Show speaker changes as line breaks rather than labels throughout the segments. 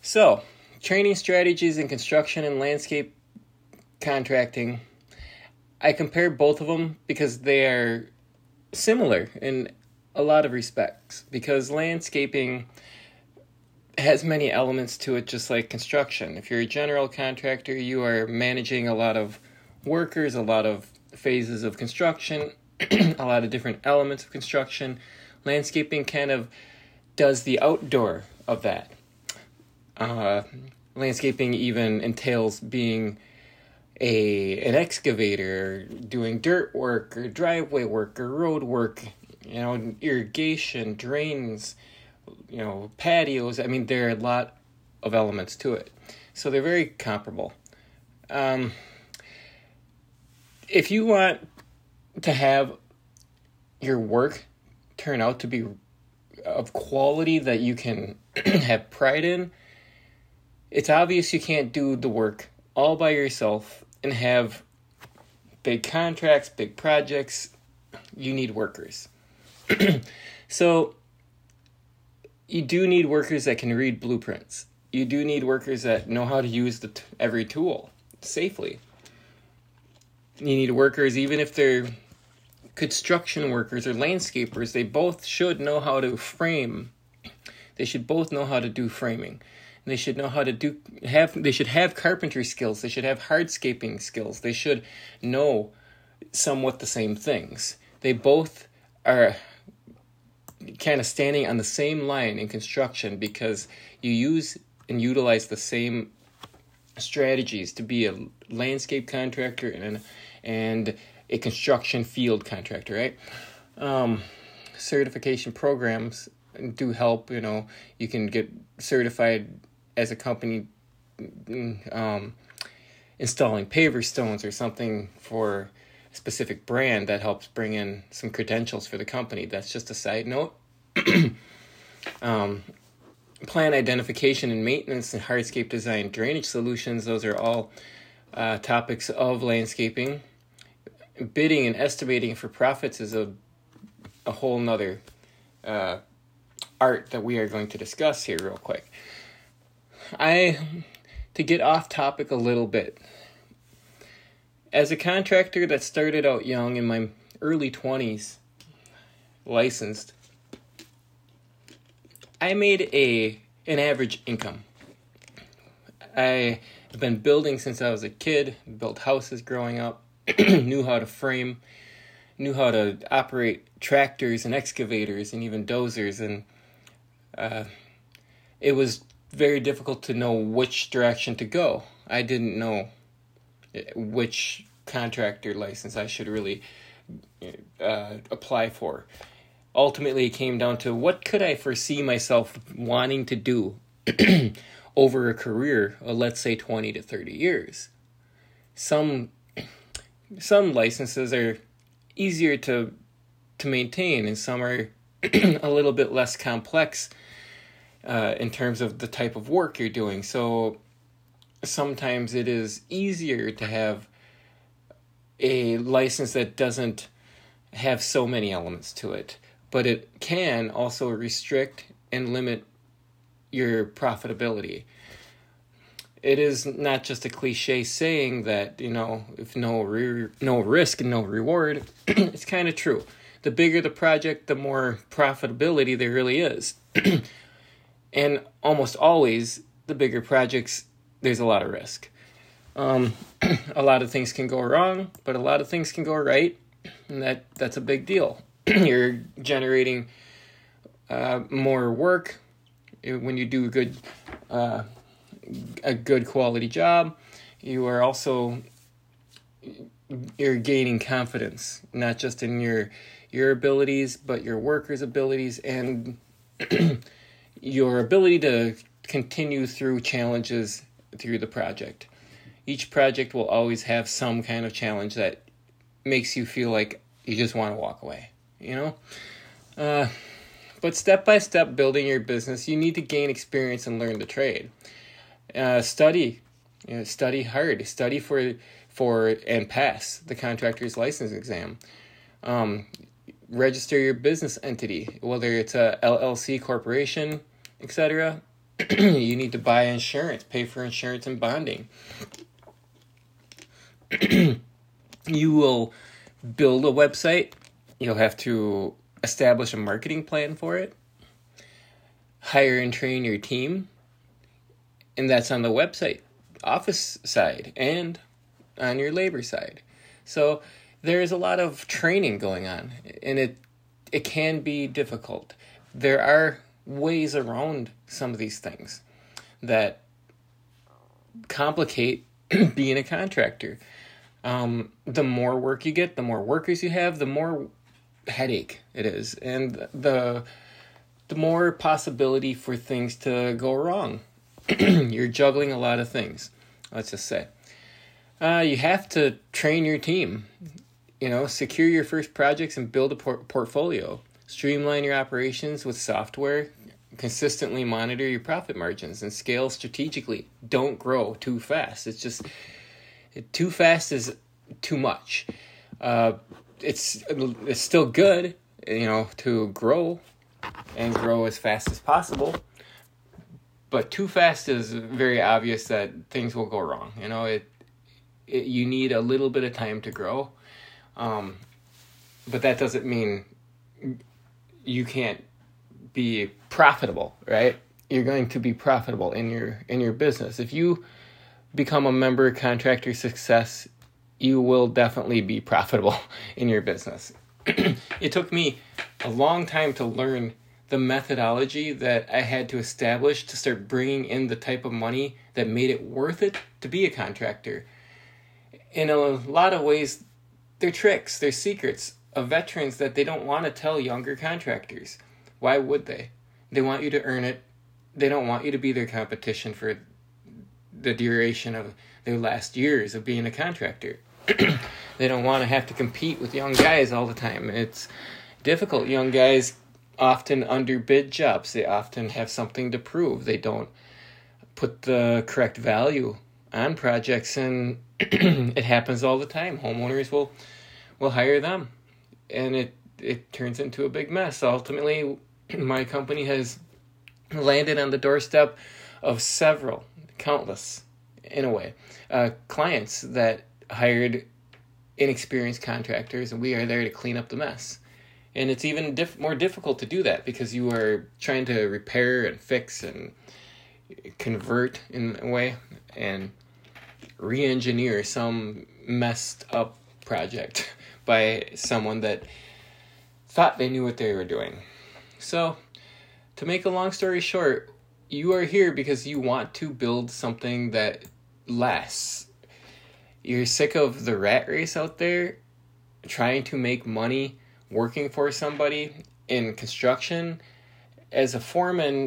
So, training strategies in construction and landscape contracting. I compare both of them because they are similar in a lot of respects. Because landscaping has many elements to it, just like construction. If you're a general contractor, you are managing a lot of workers, a lot of phases of construction, a lot of different elements of construction. Landscaping kind of does the outdoor of that. Landscaping even entails being an excavator, doing dirt work or driveway work or road work, irrigation, drains, patios. I mean, there are a lot of elements to it. So they're very comparable. If you want to have your work turn out to be of quality that you can have pride in, it's obvious you can't do the work all by yourself and have big contracts, big projects. You need workers. So you do need workers that can read blueprints. You do need workers that know how to use every tool safely. You need workers, even if they're construction workers or landscapers, they both should know how to frame. They should both know how to do framing. They should know how to they should have carpentry skills. They should have hardscaping skills. They should know somewhat the same things. They both are kind of standing on the same line in construction because you use and utilize the same strategies to be a landscape contractor and a construction field contractor, right? Certification programs do help. You can get certified as a company installing paver stones or something for a specific brand that helps bring in some credentials for the company. That's just a side note. Plan identification and maintenance and hardscape design, drainage solutions, those are all topics of landscaping. Bidding and estimating for profits is a whole nother art that we are going to discuss here real quick. To get off topic a little bit, as a contractor that started out young in my early 20s, licensed, I made an average income. I have been building since I was a kid, built houses growing up, knew how to frame, knew how to operate tractors and excavators and even dozers, and it was very difficult to know which direction to go. I didn't know which contractor license I should really apply for. Ultimately, it came down to what could I foresee myself wanting to do over a career of, let's say, 20 to 30 years. Some licenses are easier to maintain, and some are a little bit less complex in terms of the type of work you're doing. So sometimes it is easier to have a license that doesn't have so many elements to it, but it can also restrict and limit your profitability. It is not just a cliche saying that, if no risk and no reward. It's kind of true. The bigger the project, the more profitability there really is. And almost always, the bigger projects, there's a lot of risk. A lot of things can go wrong, but a lot of things can go right, and that's a big deal. You're generating more work when you do a good quality job. You're gaining confidence, not just in your abilities, but your workers' abilities and your ability to continue through challenges through the project. Each project will always have some kind of challenge that makes you feel like you just want to walk away, But step by step building your business, you need to gain experience and learn the trade. Study hard, study for and pass the contractor's license exam. Register your business entity, whether it's a LLC corporation, etc. You need to buy insurance, pay for insurance and bonding. You will build a website. You'll have to establish a marketing plan for it. Hire and train your team. And that's on the website, office side, and on your labor side. So there's a lot of training going on, and it can be difficult. There are ways around some of these things that complicate being a contractor. The more work you get, the more workers you have, the more headache it is, and the more possibility for things to go wrong. You're juggling a lot of things, let's just say. You have to train your team, secure your first projects and build a portfolio. Streamline your operations with software. Consistently monitor your profit margins and scale strategically. Don't grow too fast. It's just too fast is too much. It's still good, to grow and grow as fast as possible. But too fast is very obvious that things will go wrong. You need a little bit of time to grow. But that doesn't mean you can't be profitable, right? You're going to be profitable in your business. If you become a member of Contractor Success, you will definitely be profitable in your business. It took me a long time to learn the methodology that I had to establish to start bringing in the type of money that made it worth it to be a contractor. In a lot of ways, they're tricks, they're secrets of veterans that they don't want to tell younger contractors. Why would they? They want you to earn it. They don't want you to be their competition for the duration of their last years of being a contractor. They don't want to have to compete with young guys all the time. It's difficult. Young guys often underbid jobs. They often have something to prove. They don't put the correct value on projects, and it happens all the time. Homeowners will hire them, and it turns into a big mess. Ultimately, my company has landed on the doorstep of countless, in a way, clients that hired inexperienced contractors, and we are there to clean up the mess. And it's even more difficult to do that because you are trying to repair and fix and convert in a way and re-engineer some messed up project by someone that thought they knew what they were doing. So, to make a long story short, you are here because you want to build something that lasts. You're sick of the rat race out there, trying to make money working for somebody in construction. As a foreman,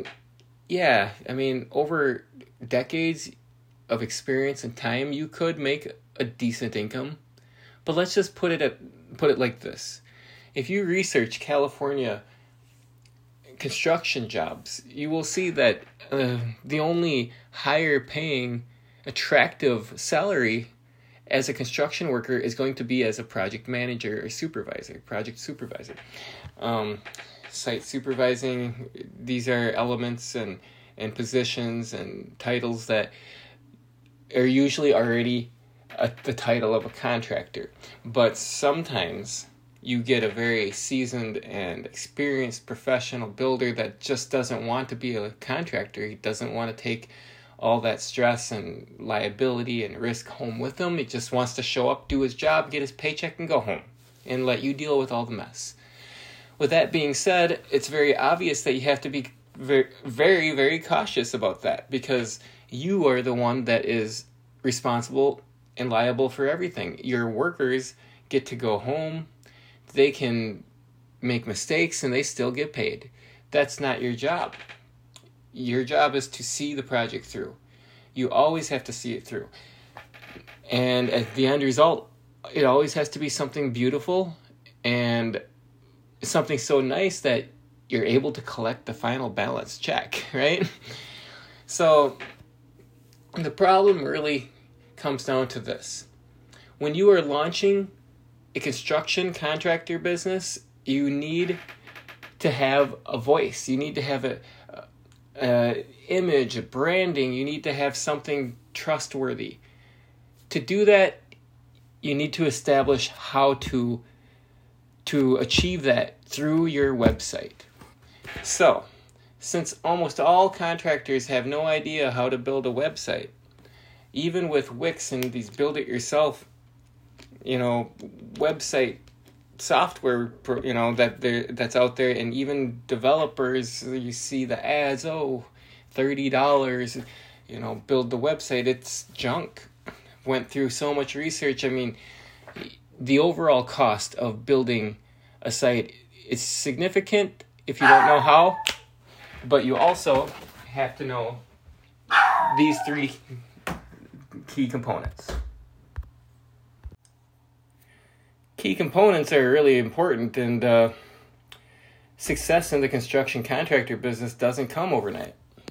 over decades of experience and time, you could make a decent income. But let's just put it like this. If you research California construction jobs, you will see that the only higher paying, attractive salary as a construction worker is going to be as a project manager or project supervisor. Site supervising, these are elements and positions and titles that are usually already the title of a contractor. But sometimes you get a very seasoned and experienced professional builder that just doesn't want to be a contractor. He doesn't want to take all that stress and liability and risk home with him. He just wants to show up, do his job, get his paycheck, and go home, and let you deal with all the mess. With that being said, it's very obvious that you have to be very, very, very cautious about that, because you are the one that is responsible and liable for everything. Your workers get to go home, they can make mistakes, and they still get paid. That's not your job. Your job is to see the project through. You always have to see it through. And at the end result, it always has to be something beautiful and something so nice that you're able to collect the final balance check, right? So the problem really comes down to this. When you are launching a construction contractor business, you need to have a voice. You need to have image, a branding. You need to have something trustworthy. To do that, you need to establish how to achieve that through your website. So, since almost all contractors have no idea how to build a website, even with Wix and these build-it-yourself, website software, that's out there, and even developers, you see the ads, $30, build the website. It's junk. Went through so much research. I mean, the overall cost of building a site is significant if you don't know how, but you also have to know these 3 key components. Key components are really important, and success in the construction contractor business doesn't come overnight.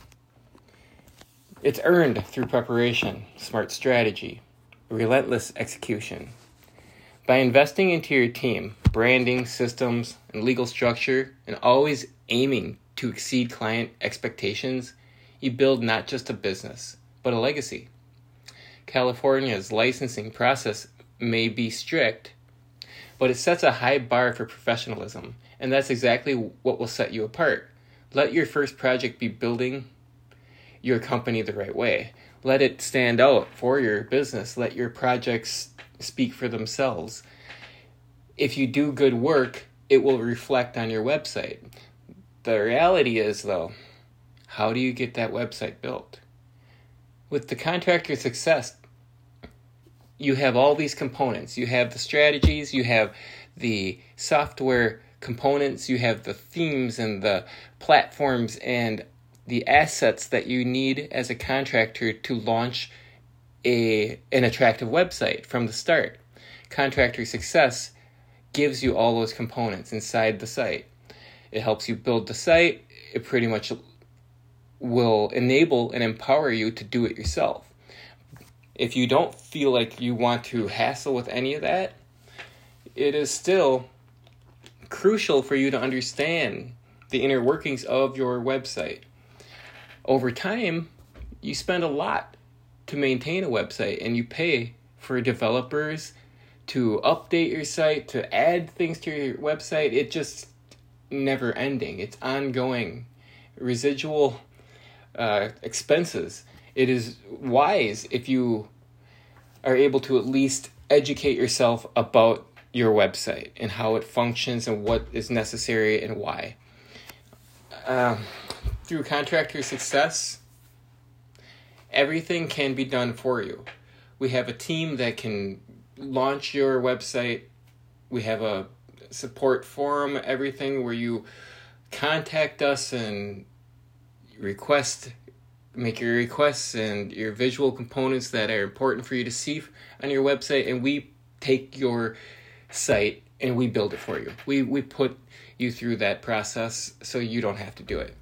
It's earned through preparation, smart strategy, relentless execution. By investing into your team, branding, systems, and legal structure, and always aiming to exceed client expectations, you build not just a business, but a legacy. California's licensing process may be strict, but it sets a high bar for professionalism, and that's exactly what will set you apart. Let your first project be building your company the right way. Let it stand out for your business. Let your projects speak for themselves. If you do good work, it will reflect on your website. The reality is, though, how do you get that website built? With the contractor success, you have all these components. You have the strategies, you have the software components, you have the themes and the platforms and the assets that you need as a contractor to launch an attractive website from the start. Contractor success gives you all those components inside the site. It helps you build the site. It pretty much will enable and empower you to do it yourself. If you don't feel like you want to hassle with any of that, it is still crucial for you to understand the inner workings of your website. Over time, you spend a lot to maintain a website, and you pay for developers to update your site, to add things to your website. It just never ending. It's ongoing. Residual expenses. It is wise if you are able to at least educate yourself about your website and how it functions and what is necessary and why. Through contractor success, everything can be done for you. We have a team that can launch your website. We have a support forum, everything where you contact us and make your requests and your visual components that are important for you to see on your website, and we take your site and we build it for you. We put you through that process so you don't have to do it.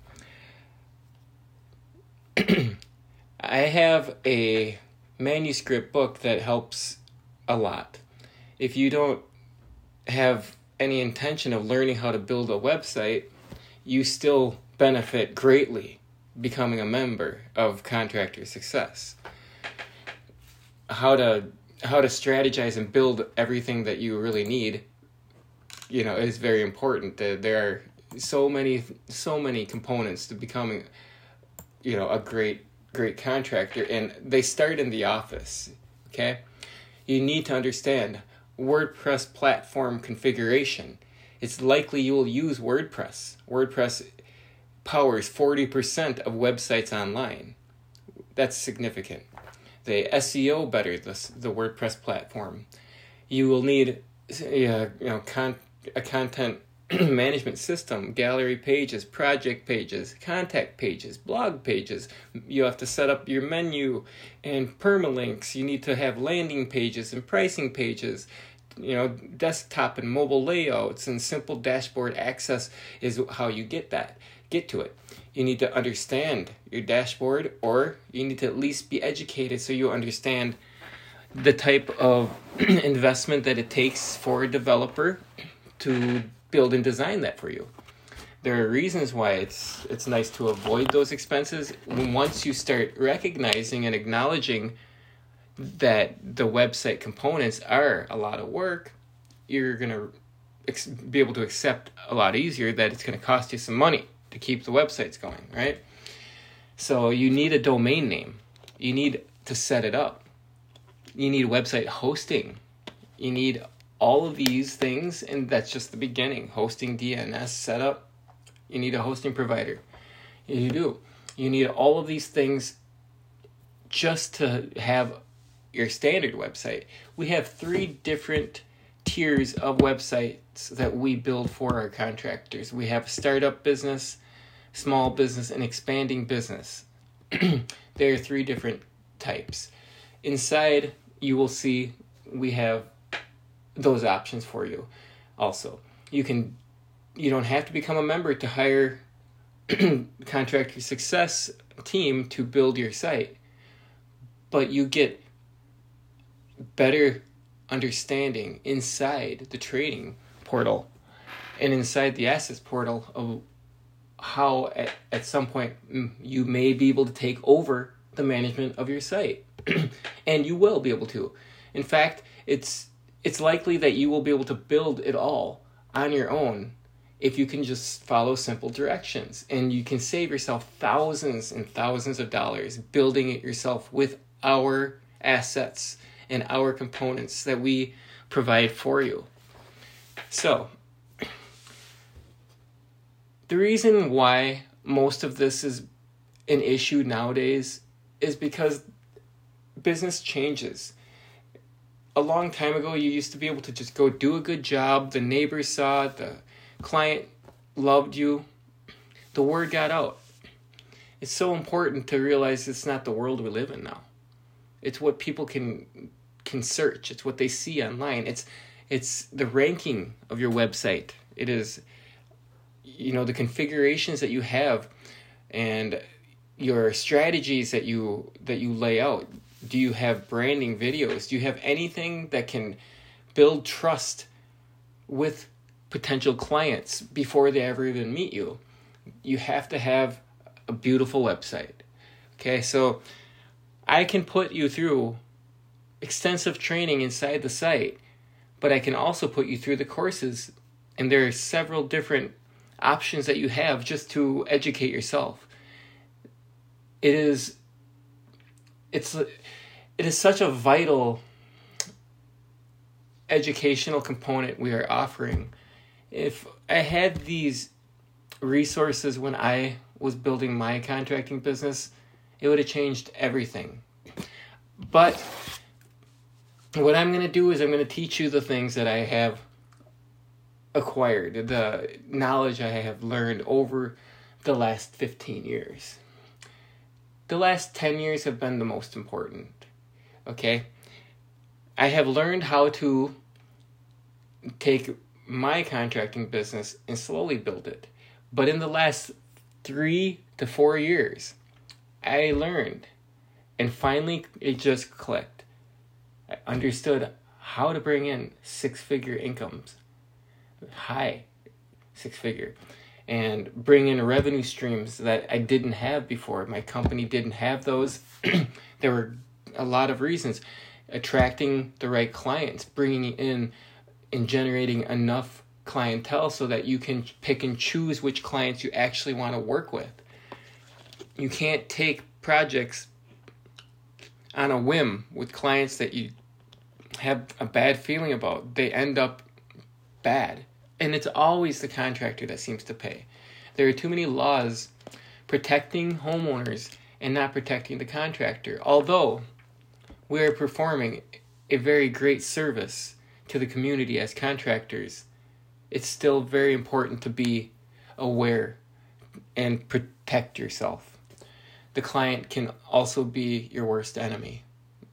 I have a manuscript book that helps a lot. If you don't have any intention of learning how to build a website, you still benefit greatly becoming a member of Contractor Success. How to strategize and build everything that you really need, is very important. There are so many components to becoming, a great contractor, and they start in the office. Okay, you need to understand WordPress platform configuration. It's likely you will use WordPress. WordPress powers 40% of websites online. That's significant. They SEO better the WordPress platform. You will need a content management system, gallery pages, project pages, contact pages, blog pages. You have to set up your menu and permalinks. You need to have landing pages and pricing pages. Desktop and mobile layouts and simple dashboard access is how you get to it. You need to understand your dashboard, or you need to at least be educated so you understand the type of investment that it takes for a developer to build and design that for you. there are reasons why it's nice to avoid those expenses. Once you start recognizing and acknowledging that the website components are a lot of work, you're going to be able to accept a lot easier that it's going to cost you some money to keep the websites going, right? So you need a domain name. You need to set it up. You need website hosting. You need all of these things, and that's just the beginning. Hosting, DNS setup. You need a hosting provider. You do. You need all of these things just to have your standard website. We have 3 different tiers of websites that we build for our contractors. We have startup business, small business, and expanding business. There are 3 different types. Inside, you will see we have those options for you. Also, you don't have to become a member to hire contractor success team to build your site, but you get better understanding inside the trading portal and inside the assets portal of how at some point you may be able to take over the management of your site. And you will be able to. In fact, it's likely that you will be able to build it all on your own if you can just follow simple directions. And you can save yourself thousands and thousands of dollars building it yourself with our assets and our components that we provide for you. So, the reason why most of this is an issue nowadays is because business changes. A long time ago, you used to be able to just go do a good job. The neighbors saw it. The client loved you. The word got out. It's so important to realize it's not the world we live in now. It's what people can search. It's what they see online. It's the ranking of your website. It is, the configurations that you have and your strategies that you lay out. Do you have branding videos? Do you have anything that can build trust with potential clients before they ever even meet you? You have to have a beautiful website. Okay, so I can put you through extensive training inside the site, but I can also put you through the courses, and there are several different options that you have just to educate yourself. It is such a vital educational component we are offering. If I had these resources when I was building my contracting business, it would have changed everything. But what I'm going to do is I'm going to teach you the things that I have acquired, the knowledge I have learned over the last 15 years. The last 10 years have been the most important, okay? I have learned how to take my contracting business and slowly build it. But in the last 3 to 4 years, I learned, and finally it just clicked. I understood how to bring in 6-figure incomes, high 6-figure, and bring in revenue streams that I didn't have before. My company didn't have those. There were a lot of reasons. Attracting the right clients, bringing in and generating enough clientele so that you can pick and choose which clients you actually want to work with. You can't take projects on a whim with clients that you have a bad feeling about. They end up bad. And it's always the contractor that seems to pay. There are too many laws protecting homeowners and not protecting the contractor. Although we are performing a very great service to the community as contractors, it's still very important to be aware and protect yourself. The client can also be your worst enemy.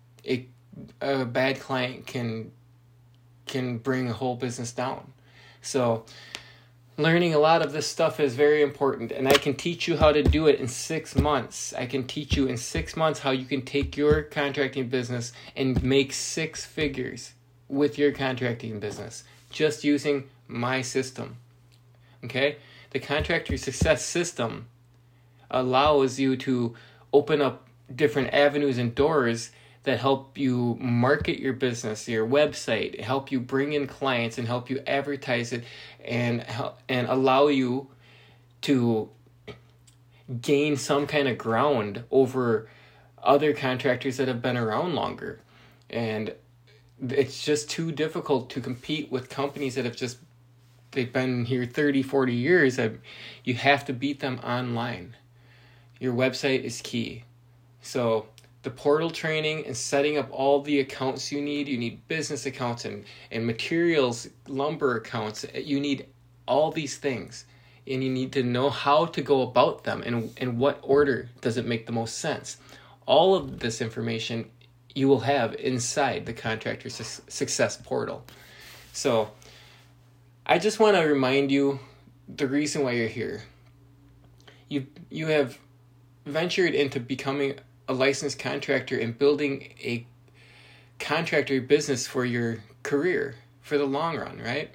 A bad client can bring a whole business down. So learning a lot of this stuff is very important, and I can teach you how to do it in 6 months. I can teach you in 6 months how you can take your contracting business and make 6 figures with your contracting business just using my system. Okay? The contractor success system allows you to open up different avenues and doors that help you market your business, your website, help you bring in clients and help you advertise it, and allow you to gain some kind of ground over other contractors that have been around longer. And it's just too difficult to compete with companies that they've been here 30, 40 years. You have to beat them online. Your website is key. So the portal training and setting up all the accounts you need business accounts and materials, lumber accounts. You need all these things, and you need to know how to go about them and in what order does it make the most sense. All of this information you will have inside the Contractor Success Portal. So I just want to remind you the reason why you're here. You have ventured into becoming a licensed contractor and building a contractor business for your career for the long run, right?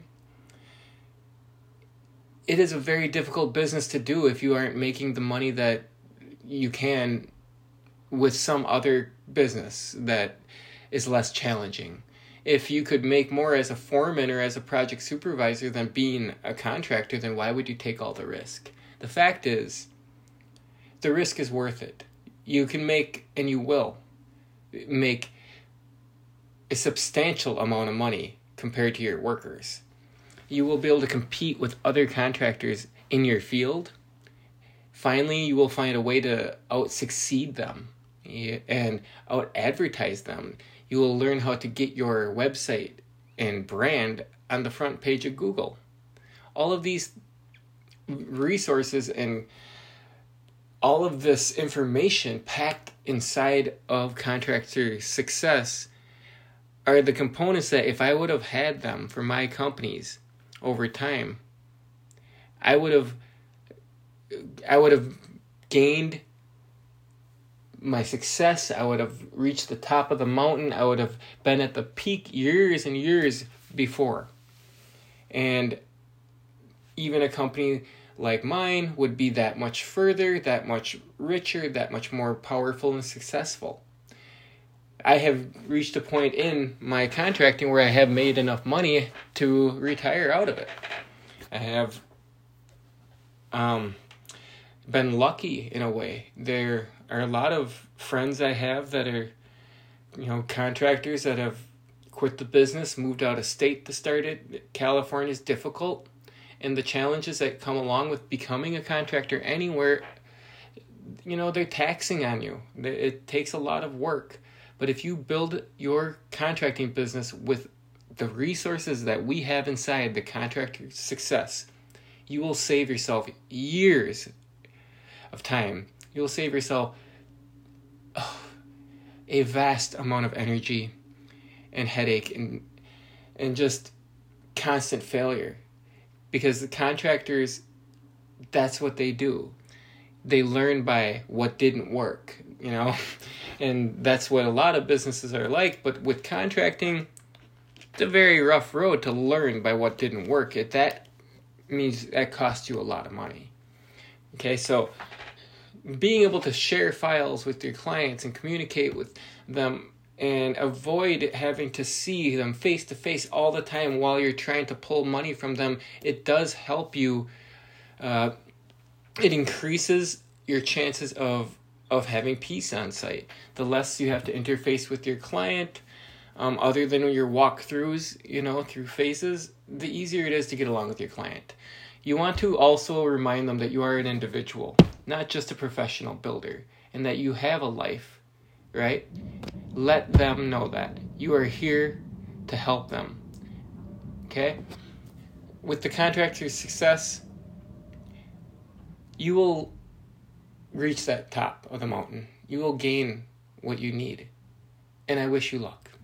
It is a very difficult business to do if you aren't making the money that you can with some other business that is less challenging. If you could make more as a foreman or as a project supervisor than being a contractor, then why would you take all the risk? The fact is, the risk is worth it. You can make, and you will make, a substantial amount of money compared to your workers. You will be able to compete with other contractors in your field. Finally, you will find a way to out-succeed them and out-advertise them. You will learn how to get your website and brand on the front page of Google. All of these resources and all of this information packed inside of Contractor Success are the components that if I would have had them for my companies over time, I would have gained my success. I would have reached the top of the mountain. I would have been at the peak years and years before. And even a company like mine would be that much further, that much richer, that much more powerful and successful. I have reached a point in my contracting where I have made enough money to retire out of it. I have been lucky in a way. There are a lot of friends I have that are, contractors that have quit the business, moved out of state to start it. California is difficult, and the challenges that come along with becoming a contractor anywhere, they're taxing on you. It takes a lot of work. But if you build your contracting business with the resources that we have inside the Contractor Success, you will save yourself years of time. You will save yourself a vast amount of energy and headache and just constant failure. Because the contractors, that's what they do. They learn by what didn't work, and that's what a lot of businesses are like. But with contracting, it's a very rough road to learn by what didn't work. That means that costs you a lot of money. Okay, so being able to share files with your clients and communicate with them and avoid having to see them face to face all the time while you're trying to pull money from them, it does help you. It increases your chances of having peace on site. The less you have to interface with your client, other than your walkthroughs, through phases, the easier it is to get along with your client. You want to also remind them that you are an individual, not just a professional builder, and that you have a life, right? Let them know that. You are here to help them, okay? With the Contractor Success, you will reach that top of the mountain. You will gain what you need. And I wish you luck.